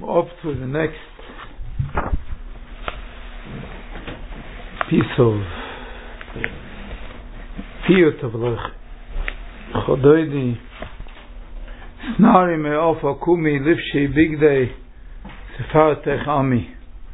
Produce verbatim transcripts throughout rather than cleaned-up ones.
up to the next piece of Piyut of Chodoidi Snari me'ofa kumi lifshi bigdei sefartech ami.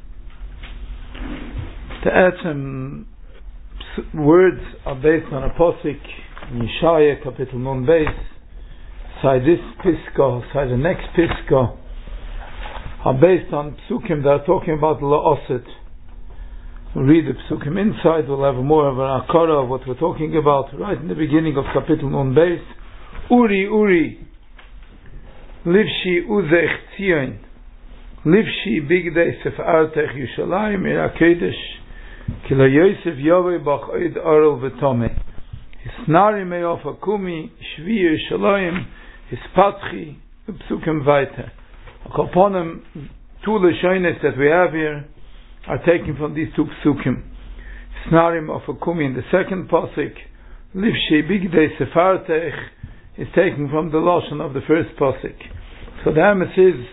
The Etzem words are based on a posik in Yeshaya Kapitel Nun Beis. Side this Piska, side the next Piska are based on Psukim that are talking about La'oset. We'll read the Psukim inside, we'll have more of an akara of what we're talking about right in the beginning of Kapitel Nun Beis. Uri, Uri, Livshi Uzech Tzion, Livshi Bigdei Sefartech Yushalayim Ira Kedesh, Kila Yosef Yovei Bach Oid Arel V'Tomei, Hisnari Me'of Akumi, Shvi Yushalayim, Hispatchi, Psukim Vaita. Upon them, two Lashonis that we have here are taken from these two Psukim. Snarim of Akumi in the second Pasuk, Livshi Bigdei Sefartech is taken from the Lashon of the first Pasuk. So the Emes is,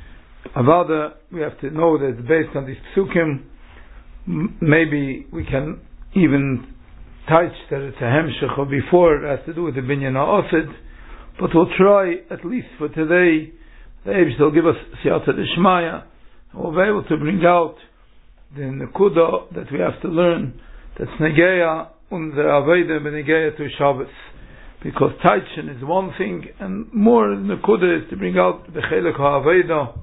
Avada, we have to know that it's based on these Psukim. M- maybe we can even touch that it's a Hemshech or before it has to do with the Binyan HaOsid, but we'll try, at least for today, the Eibush will give us Siyata D'Shmaya, and we'll be able to bring out the Nekuda that we have to learn, that's Negeya und der Aveda Benegeya to Shabbos. Because Taichin is one thing, and more Nekuda is to bring out the Chelek HaAveda,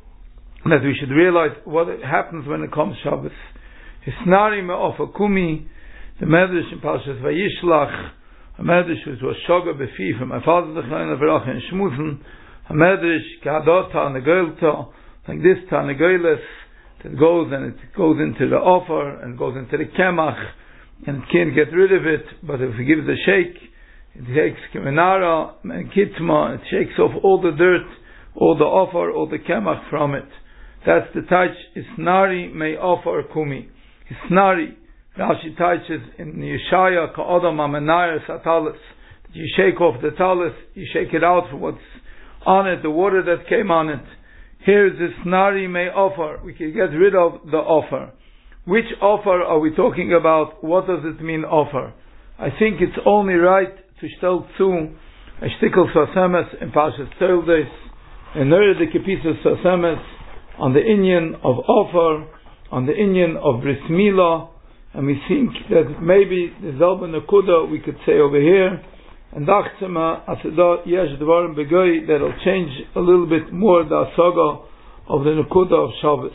that we should realize what happens when it comes Shabbos. Hisnari me'of akumi, the Medrash in Parshas Vayishlach, a Medrash which was Shoga Befi from my father the Chlein Avrach and Shmuzen, a Medrash Kadota Negoilta, like this Tanegoiles that goes and it goes into the offer and goes into the Kemach and it can't get rid of it, but if we give it a shake, it takes Kemenara and Kitma, it shakes off all the dirt, all the offer, all the Kemach from it. That's the touch. Isnari may offer kumi. Isnari. Rashi touches in Yeshaya Ka'odam Amenayas Atalis. You shake off the talis, you shake it out for what's on it, the water that came on it. Here's this Nari may offer. We can get rid of the offer. Which offer are we talking about? What does it mean offer? I think it's only right to stel zu a shtickle sasemes in Parshas Toldos, in Nere de Kepisas sasemes, on the Inyan of offer, on the Inyan of Bris Milah, and we think that maybe the Zelba Nekuda we could say over here, and Dachzema Asada Yesh Dvarim Begoy, that'll change a little bit more the Asaga of the Nekuda of Shabbos.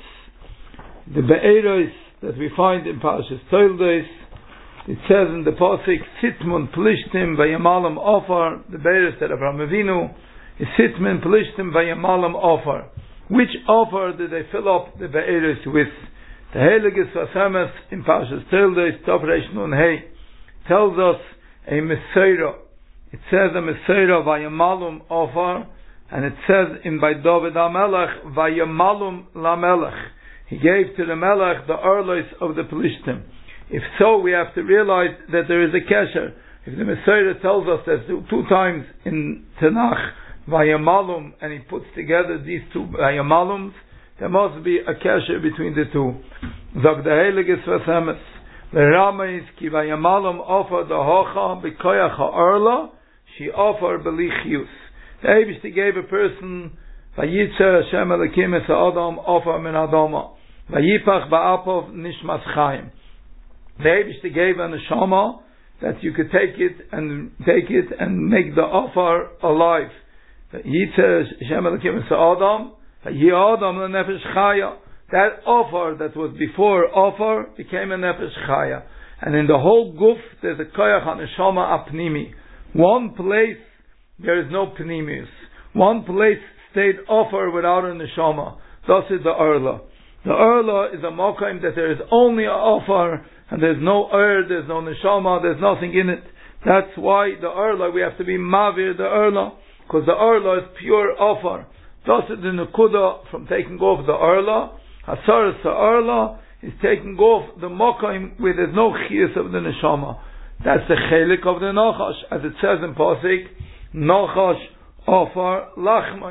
The Be'eros that we find in Parashas Toldos, it says in the Pasuk, Sitmun Plishtim Vayamalam Ofar, the Be'eros that Avraham Avinu is Sitmun Plishtim Vayamalam Ofar. Which offer did they fill up the Be'eros with? The Heilige Sasemes in Parshas Toldos, Tov Reish Nun Hey, tells us a Mesorah. It says a Mesorah Vayamalum offer, and it says in by David HaMelech Vayamalum LaMelech. He gave to the Melech the Orlos of the Pelishtim. If so, we have to realize that there is a kesher. If the Mesorah tells us that two times in Tanakh Vayamalum, and he puts together these two Vayamalums, there must be a kesher between the two. Zog the Heilige Sasemes, the Ramais ki Vayamalum offer the Hocha b'koyach ha'orla, she offer belichius. The Eibishter gave a person Vayitzer Hashem Elokim es ha'adam offer min adama, Vayipach ba'apov nishmas chaim. The Eibishter gave a neshama that you could take it and take it and make the offer alive. Vayitzer Hashem Elokim es ha'adam, Vayiyadam le'nefesh chaya. That offer that was before offer became a nefesh chaya. And in the whole guf there's a koyach haneshama apnimi. One place there is no pnimius. One place stayed offer without a neshama. Thus is the Orla. The Orla is a mokaim that there is only an offer and there's no ur, there's no neshama, there's nothing in it. That's why the Orla, we have to be mavir the Orla, because the Orla is pure offer. Thus is the Nekuda from taking off the Orla. Hasaras the Orla is taking off the mokaim where there's no chiyas of the neshama. That's the chelik of the Nachash, as it says in Pasuk, Nachash offer lachmai.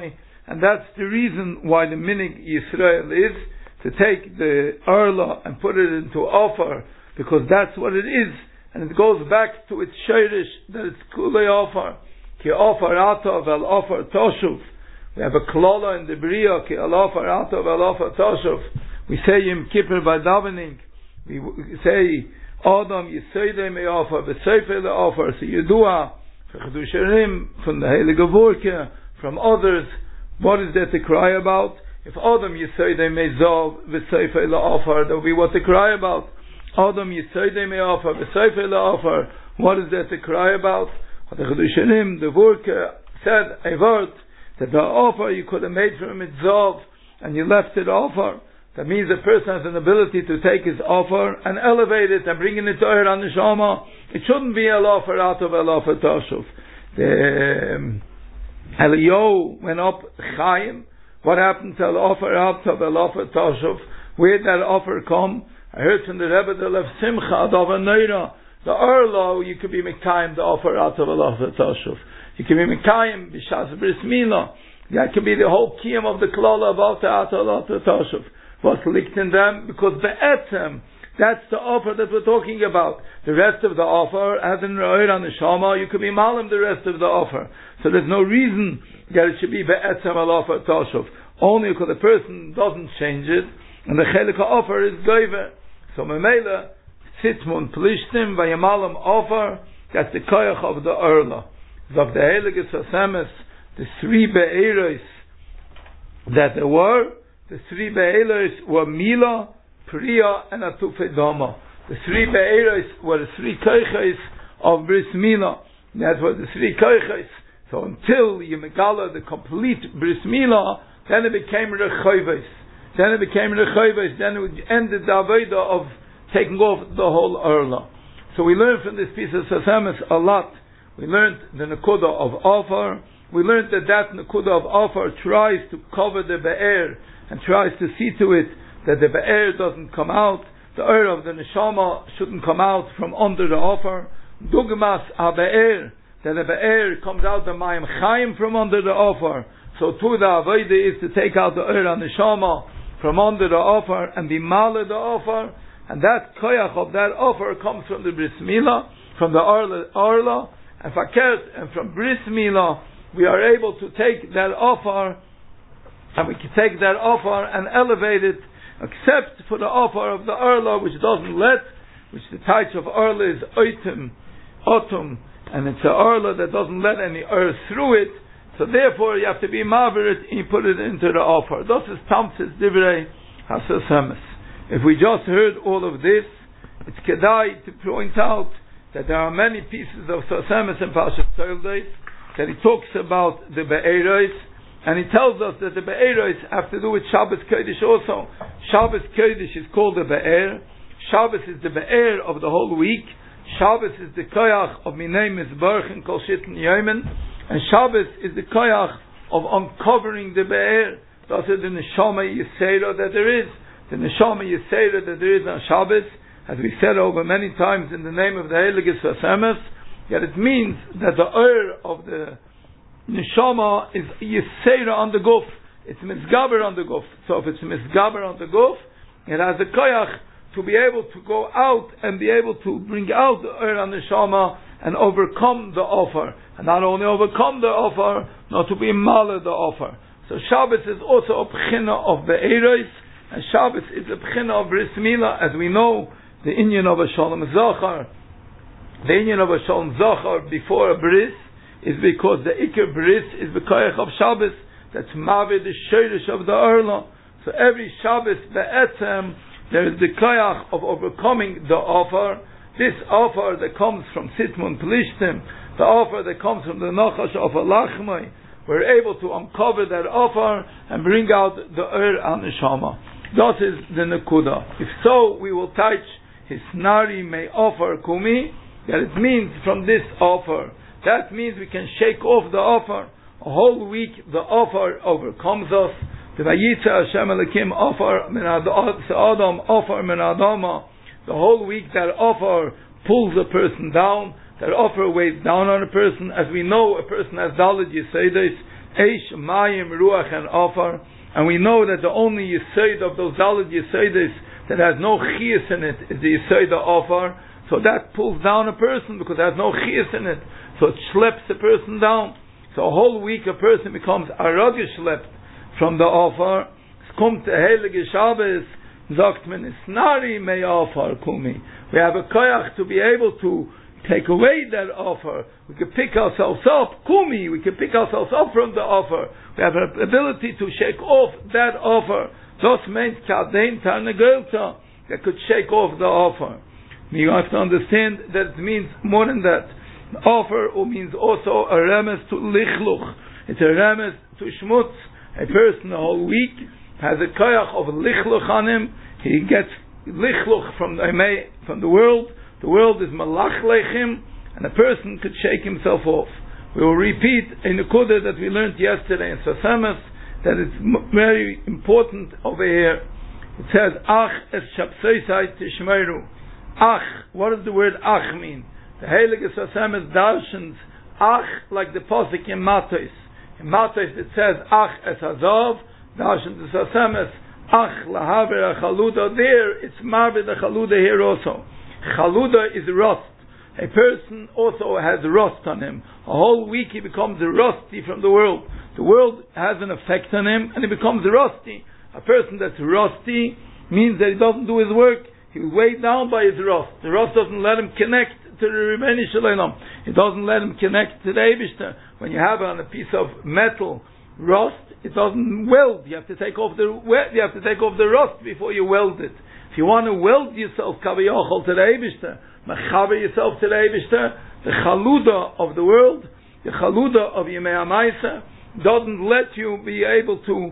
and that's the reason why the Minig Yisrael is to take the Erla and put it into offer, because that's what it is, and it goes back to its Sheirish, that it's Kulei offer. Ki offer Atov el offer Toshuv. We have a Klola in the Bria, Ki el offer Atov el offer Toshuv. We say Yom Kippur by davening. We say Adam Yisoidei me offer, B'Sefer le offer, so Yedua, for Chedusharim, from the Heilige Vorke, from others, what is there to cry about? If Adam Yisoidei me zov, B'Sefer le offer, that will be what to cry about. Adam Yisoidei me offer, B'Sefer le offer, what is there to cry about? The Chedusharim, the Vorke, said a word, that the offer you could have made from it zov, and you left it offer. That means a person has an ability to take his offer and elevate it and bring it to Eir HaNeshama. It shouldn't be El offer out of El offer Toshuv. The um, Eliyahu went up Chaim. What happened to El offer out of El offer Toshuv? Where did that offer come? I heard from the Rebbe the Lev Simcha Adava Neira. The Erlo, you could be Mekayim the offer out of El offer Toshuv. You can be Mekayim B'Shas Bris Milah. That could be the whole kiyam of the Klala of Alta Ata El offer Toshuv. What's linked in them? Because be'etzem, that's the offer that we're talking about. The rest of the offer, as in Ra'ir HaNeshama, you could be malim the rest of the offer. So there's no reason that it should be be'etzem al offer Toshuv. Only because the person doesn't change it, and the chelik offer is goiver. So memela, sitmun plishtim vayamalim offer, that's the koyach of the Erla. Of the Heilige Sasemes, the three be'eros that there were, the three Be'elos were Mila, Priya, and Atufei Dama. The three Be'elos were the three Koiches of Bris Mila. That was the three Koiches. So until you megala the complete Bris Mila, then it became Rechoives. Then it became Rechoives. Then it ended the Aveda of taking off the whole Erla. So we learned from this piece of Sasemes a lot. We learned the Nakuda of Offer. We learned that that Nakuda of Offer tries to cover the Be'er and tries to see to it that the Be'er doesn't come out, the Ur of the Neshama shouldn't come out from under the offer. Dugmas HaBe'er, that the Be'er comes out the Mayim Chaim from under the offer. So too the Aveda is to take out the Ur of Neshama from under the offer and be Mala the offer, and that Koyach of that offer comes from the Bris Milah, from the Arla, Arla and Fakert, and from Bris Milah we are able to take that offer, and we can take that offer and elevate it, except for the offer of the Erla, which doesn't let, which the type of Erla is Oitim, Otum, and it's an Erla that doesn't let any Ur through it, so therefore you have to be Maverit and you put it into the offer. This is Tamsis Divrei HaSasemes. If we just heard all of this, it's Kedai to point out that there are many pieces of Sasemes in Parashat Toldos, that he talks about the Be'eros, and he tells us that the Be'eros have to do with Shabbos Kodesh also. Shabbos Kodesh is called the Be'er. Shabbos is the Be'er of the whole week. Shabbos is the Koyach of Minei Mizbarch and Kol Shitn Yomen. And Shabbos is the Koyach of uncovering the Be'er. That's the Neshama Yisera that there is. The Neshama Yisera that there is on Shabbos, as we said over many times in the name of the Heilige Sasemes, that it means that the Ur of the Neshama is Yisera on the Guf. It's Mizgaber on the Guf. So if it's Mizgaber on the Guf, it has a Koyach to be able to go out and be able to bring out the Ur on the Neshama and overcome the offer. And not only overcome the offer, not to be Mala the offer. So Shabbos is also a Pchina of Be'eros, and Shabbos is a Pchina of Bris Milah, as we know, the Inyan of a Shalom Zachar. The Inyan of a Shalom Zachar before a Bris is because the Iker Bris is the Koyach of Shabbos. That's Mavid, the Sheirish of the Erla. So every Shabbos, Be'etzem, there is the Koyach of overcoming the offer. This offer that comes from Sitmun Plishtim, the offer that comes from the Nachash of Alachmai, we're able to uncover that offer and bring out the Ur HaNeshama. That is the Nekuda. If so, we will touch his Nari may offer Kumi, that it means from this offer. That means we can shake off the offer. A whole week the offer overcomes us. The Vayitza Hashem Elokim offer min Adam offer min Adama. The whole week that offer pulls a person down. That offer weighs down on a person. As we know, a person has Daled Yesedes. Eish, Mayim, Ruach, and Offer. And we know that the only Yesod of those Daled Yesodes that has no Chiyas in it is the Yesod of Offer. So that pulls down a person because it has no Chiyas in it. So it schleps a person down. So a whole week a person becomes arageschlept from the Offer. Es kommt der Heilige Shabbos, sagt man, es nari mei Offer kumi. We have a koyach to be able to take away that offer. We can pick ourselves up, kumi, we can pick ourselves up from the offer. We have an ability to shake off that offer. Das means kadein tarnegolta, that could shake off the offer. You have to understand that it means more than that. Offer means also a remes to lichluch. It's a remes to shmutz. A person the whole week has a koyach of lichluch on him. He gets lichluch from the from the world. The world is malach lechim, and a person could shake himself off. We will repeat a nekuda that we learned yesterday in Sasemes, that it's m- very important over here. It says, Ach es shabseisai tishmeru. Ach, what does the word Ach mean? The Heilige Sasemes darshans Ach like the posik in Matos. In Matos it says Ach es hazav, darshans the Sasemes Ach lahaver chaluda. There it's marbe the chaluda here also. Chaluda is rust. A person also has rust on him. A whole week he becomes rusty from the world. The world has an effect on him and he becomes rusty. A person that's rusty means that he doesn't do his work. He's weighed down by his rust. The rust doesn't let him connect to the Rebbeinu Shalom. It doesn't let him connect to the Eibishter. When you have on a piece of metal rust, it doesn't weld. You have to take off the you have to take off the rust before you weld it. If you want to weld yourself kaviyachol to the Eibishter, mechaber yourself to the Eibishter, the chaluda of the world, the chaluda of Yemei HaMaisa, doesn't let you be able to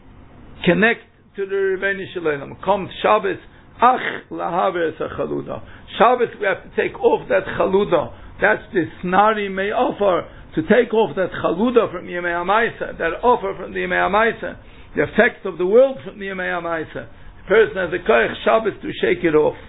connect to the Rebbeinu Shalom. Comes Shabbos, ach lahaver es chaluda. Shabbos we have to take off that chaluda. That's the snari may offer to take off that chaluda from Yemei HaMaisa, that offer from the Yemei HaMaisa, the effect of the world from the Yemei HaMaisa. The person has a koyach Shabbos to shake it off.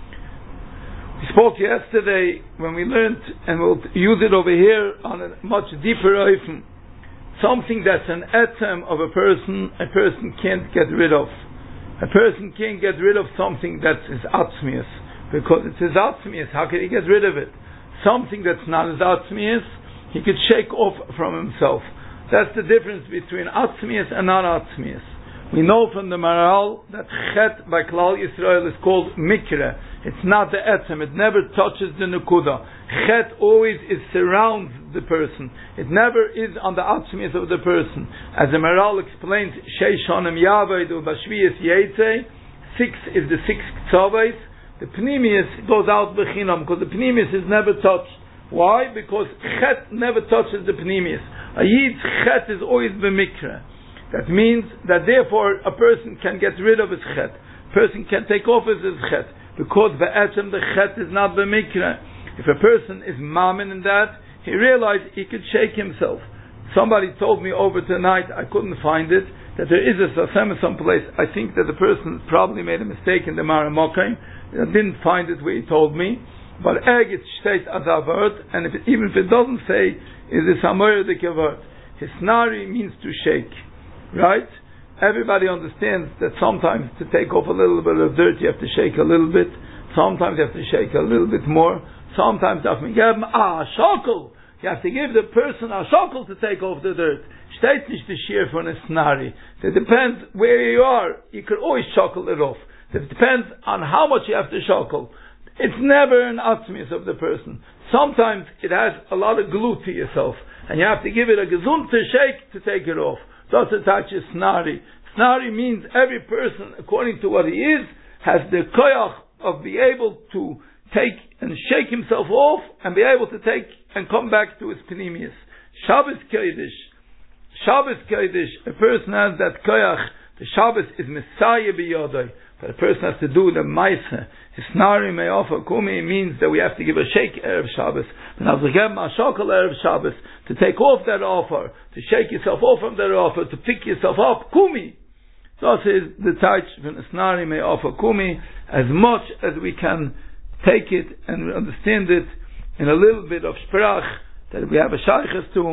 We spoke yesterday when we learned, and we'll use it over here on a much deeper oifen. Something that's an etzem of a person, a person can't get rid of. A person can't get rid of something that's his atzmius, because it's his atzmius. How can he get rid of it? Something that's not his atzmius, he could shake off from himself. That's the difference between atzmius and non-atzmius. We know from the Maral that Chet by Klal Yisrael is called Mikra. It's not the etzem. It never touches the Nekuda. Chet always is surrounds the person. It never is on the atzmius of the person. As the Maral explains, Sheishonim Yavedu Bashviyas Yetze, six is the six Tzavais. The Pnimius goes out Bechinam, because the Pnimius is never touched. Why? Because Chet never touches the Pnimius. A Yid's Chet is always B'mikra. That means that therefore a person can get rid of his chet. A person can take off his chet. Because be'etzem the chet is not b'mikra. If a person is mamin in that, he realized he could shake himself. Somebody told me over tonight, I couldn't find it, that there is a sasem someplace. I think that the person probably made a mistake in the Maramokim. I didn't find it where he told me. But eg it states as a word, and if it, even if it doesn't say, is a samoyer the word. Hisnari means to shake. Right? Everybody understands that sometimes to take off a little bit of dirt you have to shake a little bit. Sometimes you have to shake a little bit more. Sometimes you have to give him a shokel. You have to give the person a shokel to take off the dirt. Steht nicht the shear for a snari. It depends where you are. You can always shokel it off. It depends on how much you have to shokel. It's never an atzmius of the person. Sometimes it has a lot of glue to yourself, and you have to give it a gesund to shake to take it off. That's attaches snari. Snari means every person, according to what he is, has the koyach of being able to take and shake himself off and be able to take and come back to his pnimius. Shabbos Kodesh. Shabbos Kodesh, a person has that koyach. The Shabbos is Messiah b'yodai. But a person has to do the Maisa. Hisnari me'ofa kumi means that we have to give a shake Erev Shabbos. And have to give a shokal Erev Shabbos to take off that offer, to shake yourself off from that offer, to pick yourself up. Kumi. That is the touch from Hisnari me'ofa kumi. As much as we can take it and understand it in a little bit of sprach that we have a shaykhs to,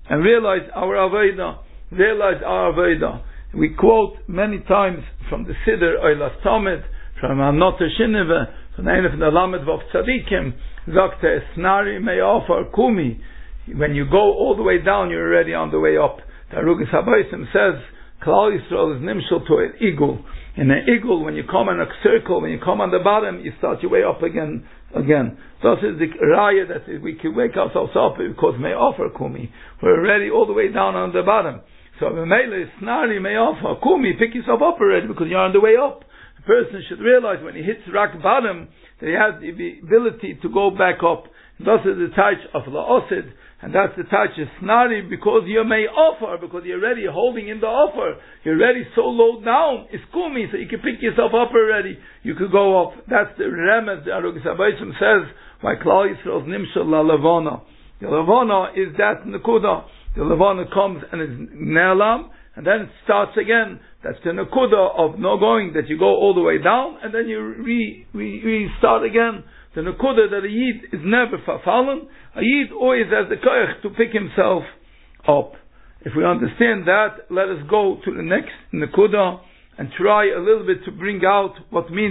and realize our Avodah, realize our Avodah. We quote many times from the Siddur Oilas Tamid, from Anot Shineve, from the end of the Lamed Vav Tzadikim, Zakte Esnari Me'afar Kumi. When you go all the way down, you're already on the way up. The Arugas Habayim says, Klal Yisrael is nimshal to an eagle. In an eagle, when you come in a circle, when you come on the bottom, you start your way up again. Again, this is the raya that we can wake ourselves up because may offer kumi. We're already all the way down on the bottom. So the mele is snari may offer kumi. Pick yourself up already because you're on the way up. The person should realize when he hits rock bottom that he has the ability to go back up. This is the touch of la'osid, and that's the touch of snari because you may offer, because you're already holding in the offer. You're already so low down, it's kumi, so you can pick yourself up already. You could go up. That's the remez the Arugas Habayim says, why Klal Yisrael's nimshal la levana. The levana is that nekuda. The levana comes and is ne'alam, and then it starts again. That's the nekuda of no going, that you go all the way down, and then you re, re, restart again. The nekuda that a yid is never fallen. A yid always has the koyach to pick himself up. If we understand that, let us go to the next nekuda and try a little bit to bring out what means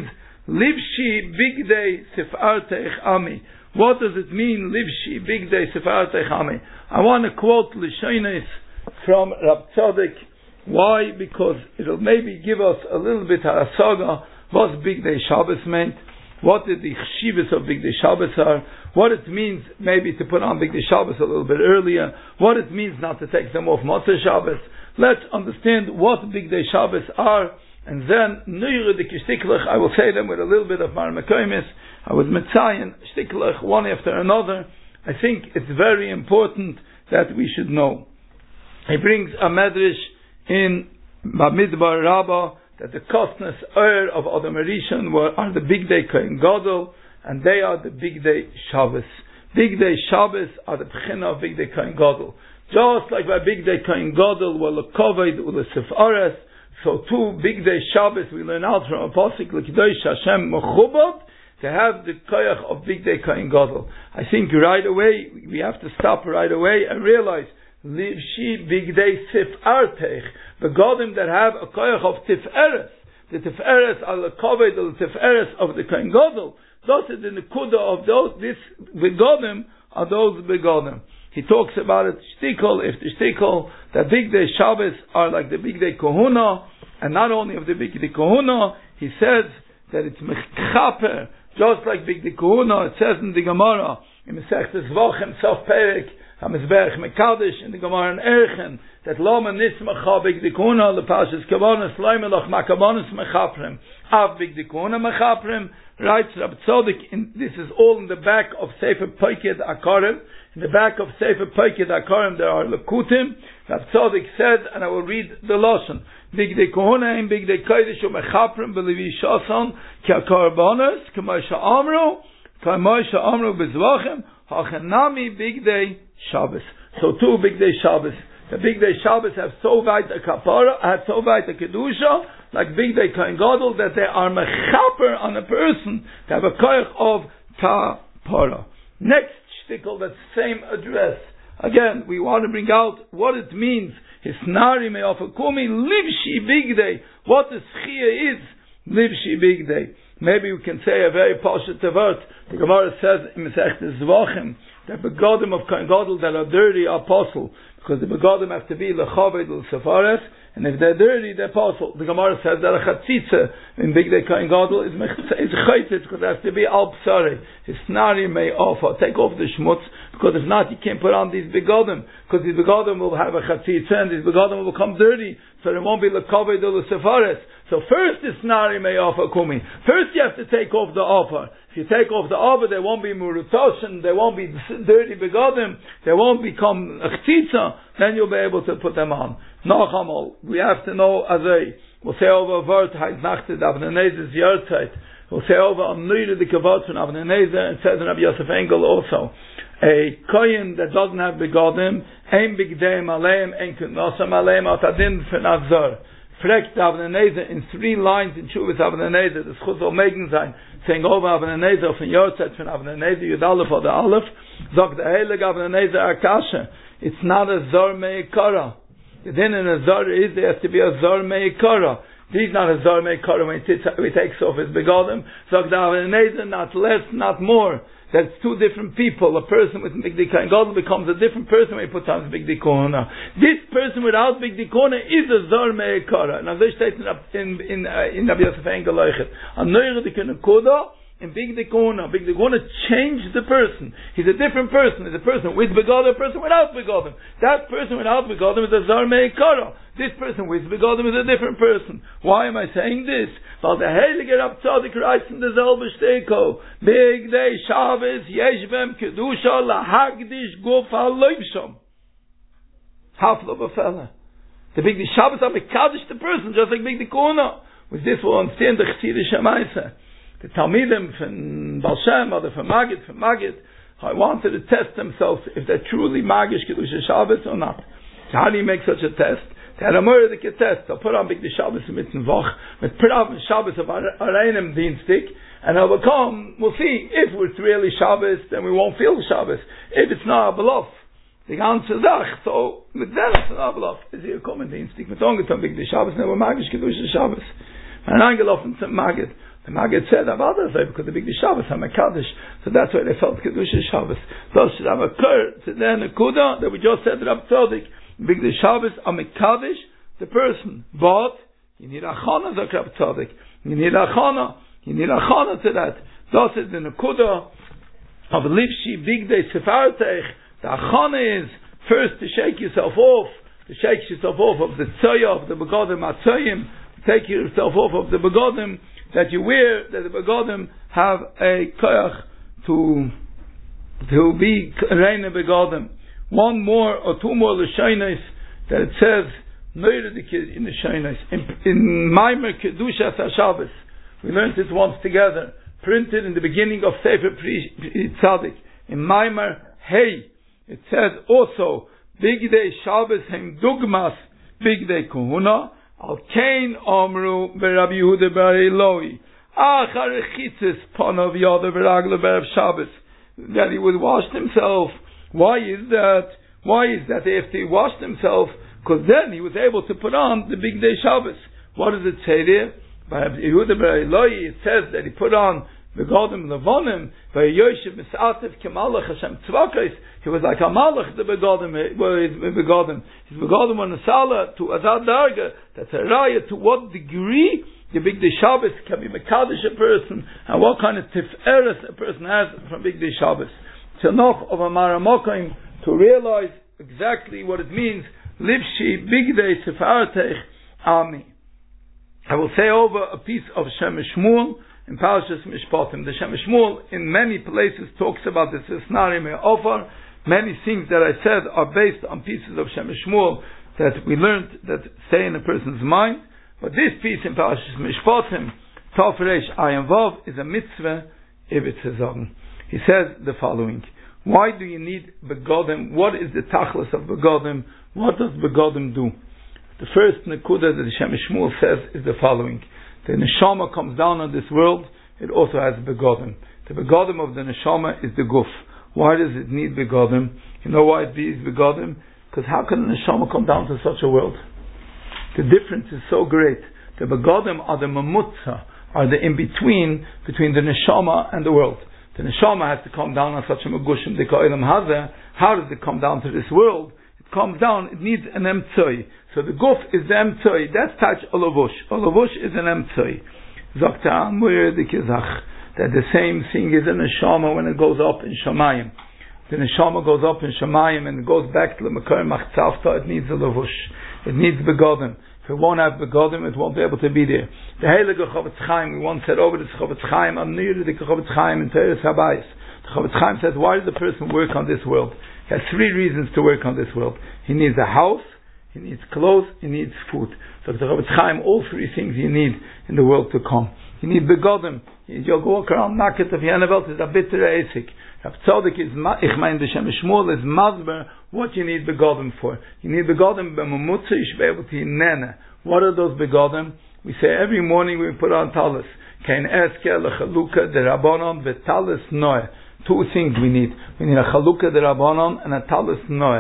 livshi bigdei sefarteich ami. What does it mean, livshi bigdei sefarteich ami? I want to quote Lishonis from Rab Tzadok. Why? Because it'll maybe give us a little bit of a saga. What's bigdei Shabbos meant? What did the chshivas of Bigdei Shabbos are? What it means maybe to put on Bigdei Shabbos a little bit earlier? What it means not to take them off Motzei Shabbos? Let's understand what Bigdei Shabbos are, and then Neure de Shtiklach, I will say them with a little bit of Mar Mekoimis. I was Metzayin Shtiklach one after another. I think it's very important that we should know. He brings a medrash in Bamidbar Rabbah that the kosnes er of Adam Rishon were are the Bigdei Kohen Gadol, and they are the Bigdei Shabbos. Bigdei Shabbos are the Pechina of Bigdei Kohen Gadol. Just like by Bigdei Kohen Gadol were lekoved ule sefares, so too Bigdei Shabbos we learn out from a pasuk l'kidosh Hashem mechubad to have the koyach of Bigdei Kohen Gadol. I think right away we have to stop right away and realize Livshi bigdei sifarteich, the godim that have a koyach of tiferes, the tiferes are the koved, the tiferes of the Kohen Gadol. Those are the nekuda of those. This begodim are those begodim. He talks about it shtikol, if the shtikol that bigdei Shabbos are like the bigdei kohuna, and not only of the bigdei kohuna, he says that it's mechaper, just like bigdei kohuna. It says in the Gemara in Masechtas Zvachim Sof Perek HaMizberach Mekadosh in the Gemara in Erchen that Lama Nismacha Bigdei Kohuna Lepashas Kavanas Loimelach Makabanas Mechaprem Av Bigdei Kohuna Mechaprem. Writes Rab Tzadok, this is all in the back of Sefer Poiked Akarim. In the back of Sefer Poiked Akarim there are Lekutim. Rab Tzadok said, and I will read the Lashon: Bigdei Kohuna in Bigdei Kodesh Mechaprem Belevi Shasan Ki Akarbanas K'Moshe Amru K'Moshe Amru Bezvachim Hachanami Bigdei Shabbos. So two Bigdei Shabbos. The Bigdei Shabbos have so weit a kapara, have so weit a kedusha, like Bigdei Kohen Gadol, that they are mechaper on a person to have a koyach of kapara. Next shtickle, that same address. Again, we want to bring out what it means. Hisnari me'afakumi livshi Bigdei. What the schia is, livshi Bigdei. Maybe we can say a very positive word. The Gemara says in Masechtas Zvachim that the begodim of Kohen Gadol that are dirty are apostle, because the begodim have to be lechaved l'sefares, and if they're dirty, they're apostle. The Gemara says that a chatzitza in Bigdei Kohen Gadol is is chaytzit, because it has to be al psari. Hisnari may offer, take off the schmutz, because if not, you can't put on these begodim, because these begodim will have a chatzitza, and these begodim will become dirty, so they won't be lechaved l'sefares. So first is snari may offer kumi. First you have to take off the offer. If you take off the offer, they won't be murutoshin, they won't be dirty begodim, they won't become achtzitza, then you'll be able to put them on. Nachamol, we have to know azay. We'll say over a word, Heid Nachted, Avnei Ziyartzeit. We'll say over on Neure the Kavod from Avnei, and said in Rabbi Yosef Engel also. A kohen that doesn't have begodim, ein bigdeim aleim, ein kutnosam aleim, atadin fenazor. Frekt Avnei in three lines in Shuvas Avnei, the Schutz Omegen sein, saying over Avnei from Yortzeit from Avnei Yud Aleph or the Aleph, sagt the Heilig Avnei Akasha. It's not a zor me'ikara. Then in a zor is there has to be a zor me'ikara. He's not a zor me'ikara when he, t- he takes off his begodim. So not less, not more. That's two different people. A person with big dikona, God becomes a different person when he puts on big dikona. This person without big dikona is a zor me'ikara. Now this states in in uh, in Rabbi Yosef Engeloichet. A neure dikona koda in big dikona. Big dikona changed the person. He's a different person. He's a person with begodim, a person without begodim. That person without begodim is a zor me'ikara. This person with begodim is a different person. Why am I saying this? Weil der Heilige Rab Tzadik reist in derselbe Steko. Big Day Shabbos Yeshbem Kedusha Lahagdish Guf HaLoivshom. Hafla Befella. The Big Day Shabbos are Mekadosh the person, just like Big Day Kuna. With this we'll understand the Chesidish HaMaisa. The Talmidim from Baal Shem or the from Magid, from Magid, I wanted to test themselves if they're truly Magish Kedusha Shabbos or not. So how do you make such a test? Der Amor the test. I'll put on big the Shabbos mit dem Woch, mit Prav Shabbos of Areinem Dienstig, and I'll come. We'll see if it's really Shabbos, then we won't feel Shabbos. If it's not a bluff, the ganze Zach. So mit dem it's not a bluff. Is hier kommen Dienstig mit ongetan big the Shabbos, never Magish Kedusha Shabbos. And angelaufen zum Magid. The Magid said, "I've others because the big the Shabbos are Mekadosh." So that's why they felt Kedusha Shabbos. Thus should have occurred to then the Kuda that we just said Rab Tzadik. Big the Shabbos are Mekadosh the person, but you need a chana the Rab Tzadik. You need a chana. You need a chana to that. Thus is the Nekuda of Livshi Big Day Sefarteich. The chana is first to shake yourself off, to shake yourself off of the tzoya of the begodim atzoyim, take yourself off of the begodim that you wear, that the begodim have a koyach to to be reina begodim. One more or two more l'shaynos that it says in the shaynos in, in Maimer Kedusha Shabbos. We learned this once together, printed in the beginning of Sefer Pri Tzadik in Maimer Hey. It says also Big Day Shabbos Hem Dugmas Big Day Kohuna Al Kain Omru B'Rabbi Yehuda Bar Eloi Achar Chitzes Panav Yada V'Ragla B'Rav Shabbos, that he would wash himself. Why is that? Why is that after he washed himself? Because then he was able to put on the Big Day Shabbos. What does it say there? By Yehuda Bar Eloi, it says that he put on the Godim Levonim, by Yoshev Misatev Kemalach Hashem Tzvakos. He was like a Malach, the Begodim, his Begodim. His Begodim on the Salah to Azad Darga. That's a raya to what degree the Big Day Shabbos can be Mekadosh a person, and what kind of Tiferet a person has from Big Day Shabbos. It's enough of a Maramokim to realize exactly what it means. Livshi Big Day Sefarteich Ami. I will say over a piece of Shem Shmuel in Parashas Mishpatim. The Shem Shmuel in many places talks about the Sisnari Me'ofar. Many things that I said are based on pieces of Shem Shmuel that we learned that stay in a person's mind. But this piece in Parashas Mishpatim, Tov Reish Ayin Vav, is a mitzvah Ibit Sezon. He says the following: why do you need begodim? What is the tachlis of begodim? What does begodim do? The first nekuda that the Shem Shmuel says is the following: the neshama comes down on this world, it also has begodim. The begodim of the neshama is the guf. Why does it need begodim? You know why it needs begodim? Because how can the neshama come down to such a world? The difference is so great. The begodim are the mamutza, are the in-between between the neshama and the world. The neshama has to come down on such a megushim deka'ilam hazeh. How does it come down to this world? It comes down, it needs an emtzoi. So the guf is the emtzoi. That's touch olavush. Olavush is an emtzoi. Zakta amur dikizach. That the same thing is in the neshama when it goes up in shamayim. The neshama goes up in shamayim and it goes back to the makar machtzavta. It needs a lavush. It needs begodim. If it won't have begodim, it won't be able to be there. The Heilige Chavetz Chaim, we once said over the Chavetz Chaim, I'm near the Chavetz Chaim in Teres Habayis. The Chavetz Chaim says, why does the person work on this world? He has three reasons to work on this world. He needs a house, he needs clothes, he needs food. So the Chavetz Chaim, all three things you need in the world to come. You need begodim. You walk around market of Yanavelt is a bitter esik. Rav Tzadik is, ich meine, the Shem Shmuel is mazber what you need begodim for. You need begodim b'mamutza, you should be able to nene. What are those begodim? We say every morning we put on talis. Kein eske lechaluka de rabbanon v'talis noe. Two things we need. We need a chaluka de rabbanon and a talis noe.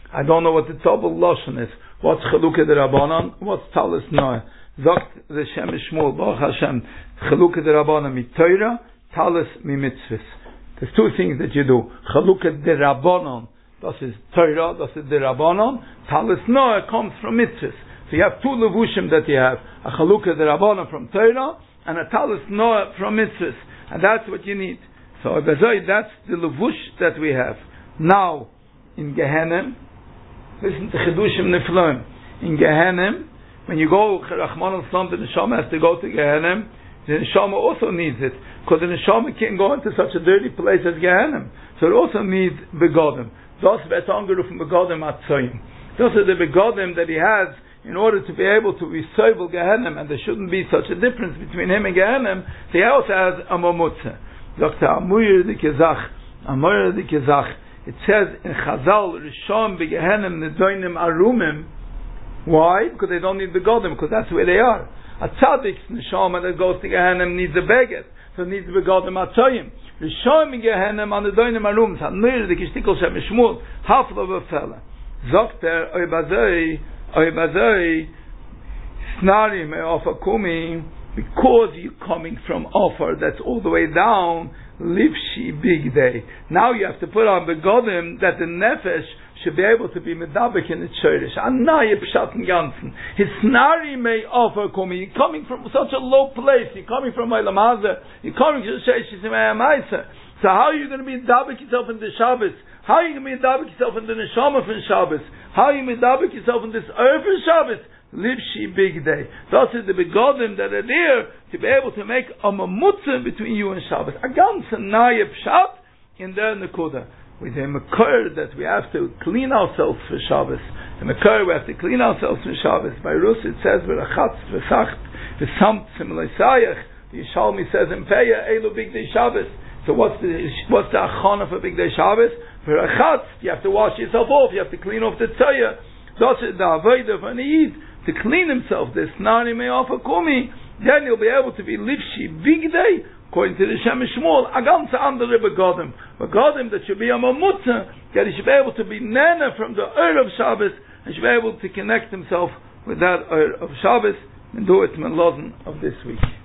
I don't know what the double lashon is. What's Chalukah D'Rabbanan? What's Talis Noah? Zogt the Shem Shmuel Baruch Hashem. Chalukah D'Rabbanan mi Torah, Talis mi mitzvahs. There's two things that you do. Chalukah D'Rabbanan, das is Torah, das is D'Rabbanan. Talis Noah comes from mitzvahs. So you have two levushim that you have. A Chalukah D'Rabbanan from Torah, and a Talis Noah from mitzvahs. And that's what you need. So that's the levush that we have. Now, in Gehenim, listen to Chidushim Niflaim. In Gehenim, when you go, Rachman al-Islam, the Neshama has to go to Gehenim, the Neshama also needs it. Because the Neshama can't go into such a dirty place as Gehenim. So it also needs Begodim. Those Betangeru from Begodim Atzoyim. Those are the Begodim that he has in order to be able to receive Gehenim, and there shouldn't be such a difference between him and Gehenim. So he also has a Mamutza. Doctor Amur de Kezach, Amur de Kezach. It says in Chazal, Rishon begehenim nedoinim arumim. Why? Because they don't need begodim, because that's where they are. A tzaddik's neshama that goes to Gehenim needs a beged, so it needs begodim atzoyim. Rishon begehenim on nedoinim arumim. Amur de Kishtikol Shem Shmuel, half of a fella. Zokter oy bazoi, oy bazoi, snari me ofa kumi. Because you're coming from Offer, that's all the way down, Livshi big day. Now you have to put on begodim that the nefesh should be able to be medabek in the chorish. Anaye pshaten ganzen. His snari may offer coming. You're coming from such a low place. You're coming from Olam Hazeh. You're coming to Sheish Yisrael. So how are you going to be medabek yourself in the Shabbos? How are you going to be medabek yourself in the neshama for Shabbos? How are you medabek yourself in this earth for Shabbos? Livshi big day. Thus is the begodim that are there to be able to make a mamutza between you and Shabbos. A ganze naye pshat in der nekuda. With a makar that we have to clean ourselves for Shabbos. The makar we have to clean ourselves for Shabbos. By Rus it says v'rachatz v'sacht v'samt simleisayach. The Yishalmi says in Peya elu big day Shabbos. So what's the what's the achana for big day Shabbos? V'rachatz, you have to wash yourself off. You have to clean off the tzayah. Thus is the avodah of an Eid. To clean himself, this nani may offer kumi, then he'll be able to be livshi big day, according to the Shem Shmuel, a ganze andere begodim. Begodim that should be a mamutza, that he should be able to be nana from the Ur of Shabbos, and should be able to connect himself with that Ur of Shabbos, and do it melodin of this week.